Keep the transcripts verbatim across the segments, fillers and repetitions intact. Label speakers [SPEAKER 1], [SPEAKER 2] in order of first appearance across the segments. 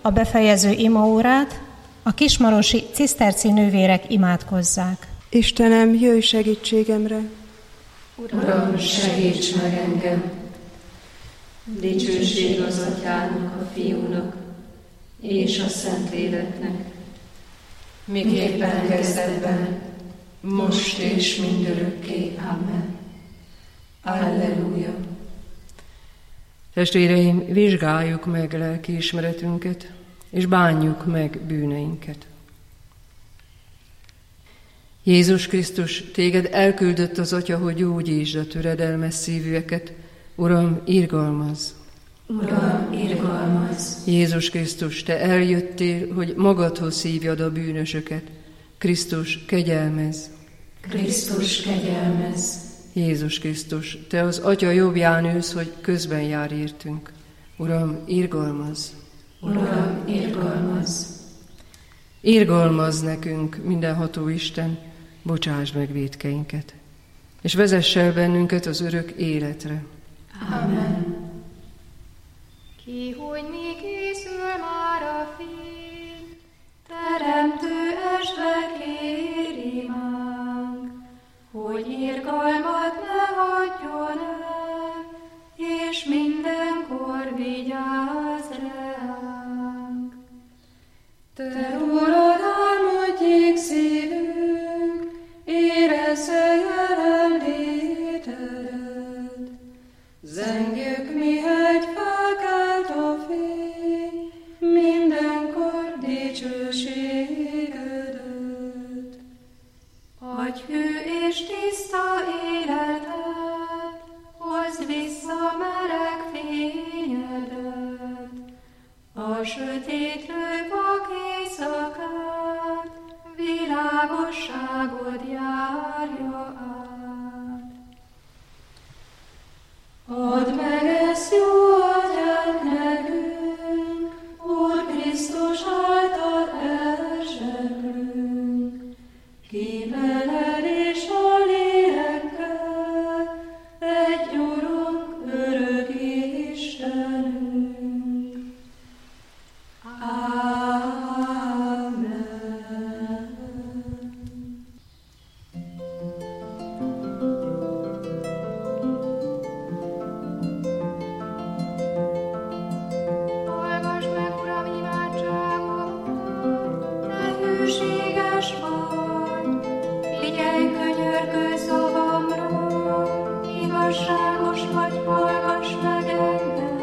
[SPEAKER 1] a befejező imaórát, a kismarosi ciszterci nővérek imádkozzák.
[SPEAKER 2] Istenem, jöjj segítségemre!
[SPEAKER 3] Uram, segíts meg engem! Dicsőség az Atyának, a Fiúnak és a Szentléleknek, miképpen kezdetben, most és mindörökké. Amen. Alleluja.
[SPEAKER 4] Testvéreim, vizsgáljuk meg lelkiismeretünket, és bánjuk meg bűneinket. Jézus Krisztus, téged elküldött az Atya, hogy gyógyítsd a töredelmes szívűeket. Uram, irgalmazz!
[SPEAKER 3] Uram, irgalmazz!
[SPEAKER 4] Jézus Krisztus, te eljöttél, hogy magadhoz szívjad a bűnösöket. Krisztus, kegyelmezz!
[SPEAKER 3] Krisztus, kegyelmezz!
[SPEAKER 4] Jézus Krisztus, te az Atya jobbján ülsz, hogy közben jár értünk. Uram, irgalmazz!
[SPEAKER 3] Uram, irgalmazz!
[SPEAKER 4] Irgalmazz nekünk, mindenható Isten, bocsásd meg vétkeinket, és vezess el bennünket az örök életre.
[SPEAKER 3] Amen.
[SPEAKER 5] Ki, hogy mi készül már a fény, teremtő esve kér imánk, hogy irgalmat ne hagyjon el, és mindenkor vigyázz ránk. Te rólad álmodjék szívünk, érezze jelenlétedet. Zengjük, mihegy felkelt a fény, mindenkor dicsőségedet. Adj hű és tiszta életet, hozd vissza meleg fényedet. A sötétlő vak éjszakát, világosságod járja át. Add meg ezt jó atyánk nekünk, Úr Krisztus által elzseklünk. Kímeled és a lélekkel, egy Urunk, örök Istenünk. Amen. Hallgass meg, Uram, imádságot, te hűséges vagy, figyelj könyörgő szavamra, igazságos vagy, hallgass meg engem.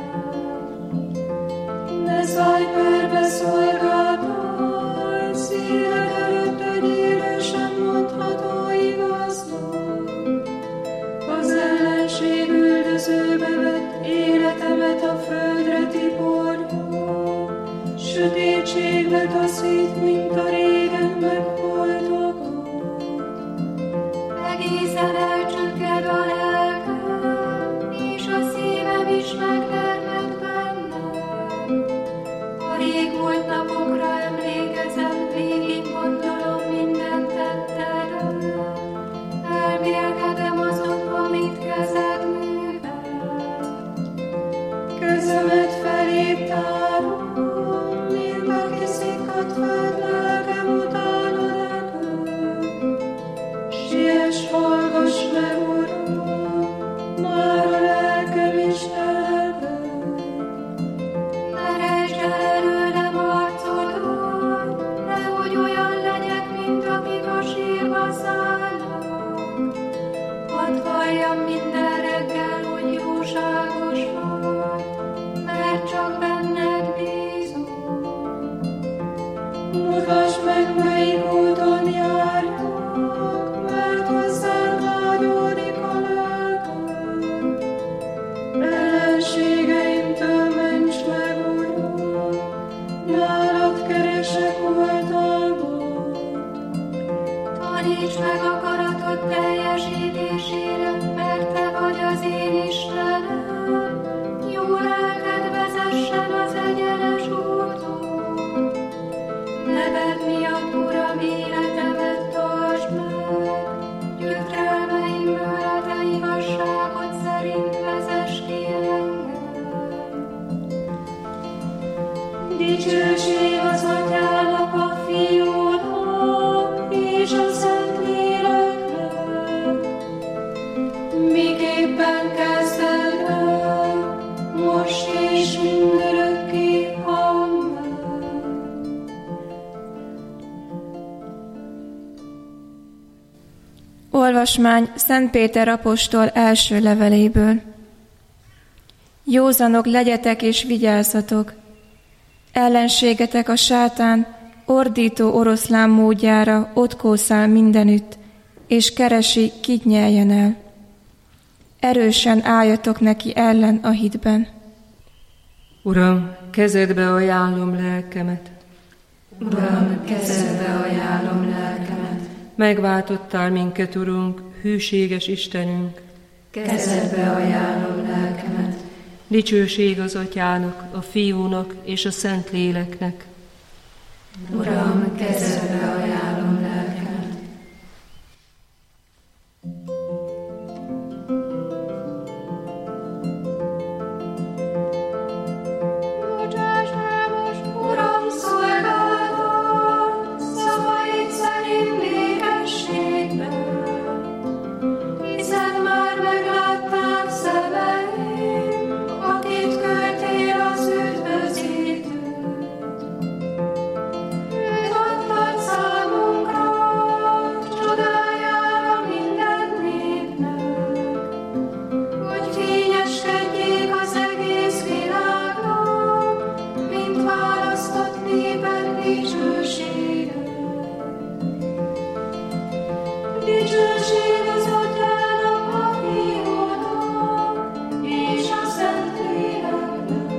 [SPEAKER 3] Ne szállj perbe szolgáltály, színed előtt egy élő sem mondható igaznak. Az ellenség üldözőbe vett életemet a földre tiporja, sötétségbe taszít, mint a régen megholtokat.
[SPEAKER 5] Egészen elcsügged a lelkem, és a szívem is megtermett bennem. A rég volt napokra emlékezem, végig gondolom minden tettedet. Elmélkedem azon, amit kezed művelt.
[SPEAKER 3] Kezemet felé tárom, mint aki szikkat fed, lelkem utána repül. Siess, hallgass meg, Uram, már a lelkem is telepel.
[SPEAKER 5] Ne rejtsd el előlem arcodat, nehogy olyan legyek, mint akik a sírba szállnak. Hadd halljam minden reggel, hogy jóságos vagy, mert csak benned bízom.
[SPEAKER 3] Mutasd meg, melyik úton járjak, mert hozzád vágyódik a lelkem. Ellenségeimtől ments meg, Uram, nálad keresek oltalmat.
[SPEAKER 5] Taníts meg akaratod teljesítésére, mert te vagy az én Istenem. Jó lelked vezessen az egyenes úton. Neved miatt, Uram, Dicsőség az Atyának, a Fiúnak és a Szentléleknek, miképpen kezdetben, most és mindörökké. Amen.
[SPEAKER 6] Olvasmány Szent Péter apostol első leveléből. Józanok legyetek és vigyázzatok! Ellenségetek a sátán ordító oroszlán módjára ott kószál mindenütt, és keresi, kit nyeljen el. Erősen álljatok neki ellen a hitben.
[SPEAKER 4] Uram, kezedbe ajánlom lelkemet.
[SPEAKER 3] Uram, kezedbe ajánlom lelkemet.
[SPEAKER 4] Megváltottál minket, Urunk, hűséges Istenünk.
[SPEAKER 3] Kezedbe ajánlom lelkemet.
[SPEAKER 4] Dicsőség az Atyának, a Fiúnak és a Szentléleknek.
[SPEAKER 3] Uram, kezedbe ajánlom lelkemet.
[SPEAKER 5] Bocsáss el most, Uram, szolgálatot, szavaid szerint békességben, hiszen már meglátták szemeim, akit küldtél az üdvözítőt. Őt adtad számunkra, csodájára minden népnek, hogy fényeskedjék az egész világnak, mint választott néped dicsősége. Dicsőség az Atyának, a Fiúnak és a Szentléleknek,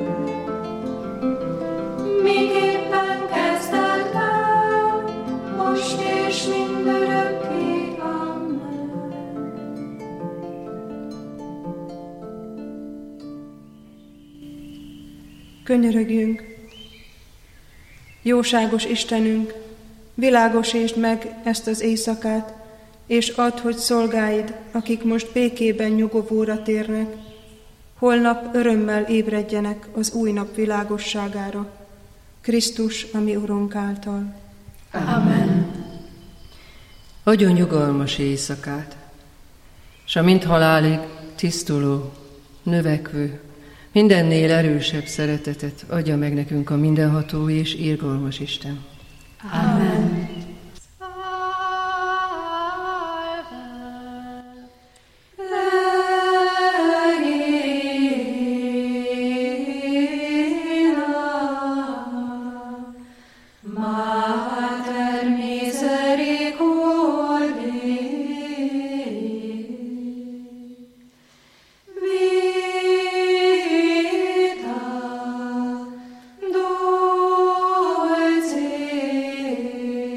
[SPEAKER 5] miképpen kezdetben, most és mindörökké. Amen.
[SPEAKER 2] Könyörögjünk! Jóságos Istenünk, világosítsd meg ezt az éjszakát, és add, hogy szolgáid, akik most békében nyugovóra térnek, holnap örömmel ébredjenek az új nap világosságára, Krisztus, a mi Urunk által.
[SPEAKER 3] Amen.
[SPEAKER 4] Adjon nyugalmas éjszakát, s a mint halálig tisztuló, növekvő, mindennél erősebb szeretetet adja meg nekünk a mindenható és irgalmas Isten.
[SPEAKER 3] Amen.
[SPEAKER 5] Dulce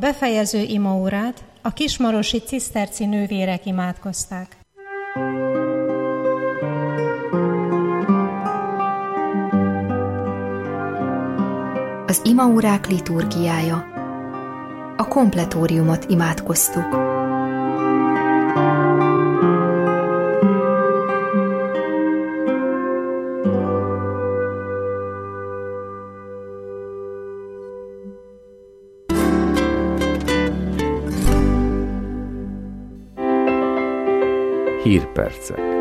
[SPEAKER 1] befejező imaórát a kismarosi ciszterci nővérek imádkozták.
[SPEAKER 7] Az imaórák liturgiája. A kompletóriumot imádkoztuk.
[SPEAKER 8] Hírpercek.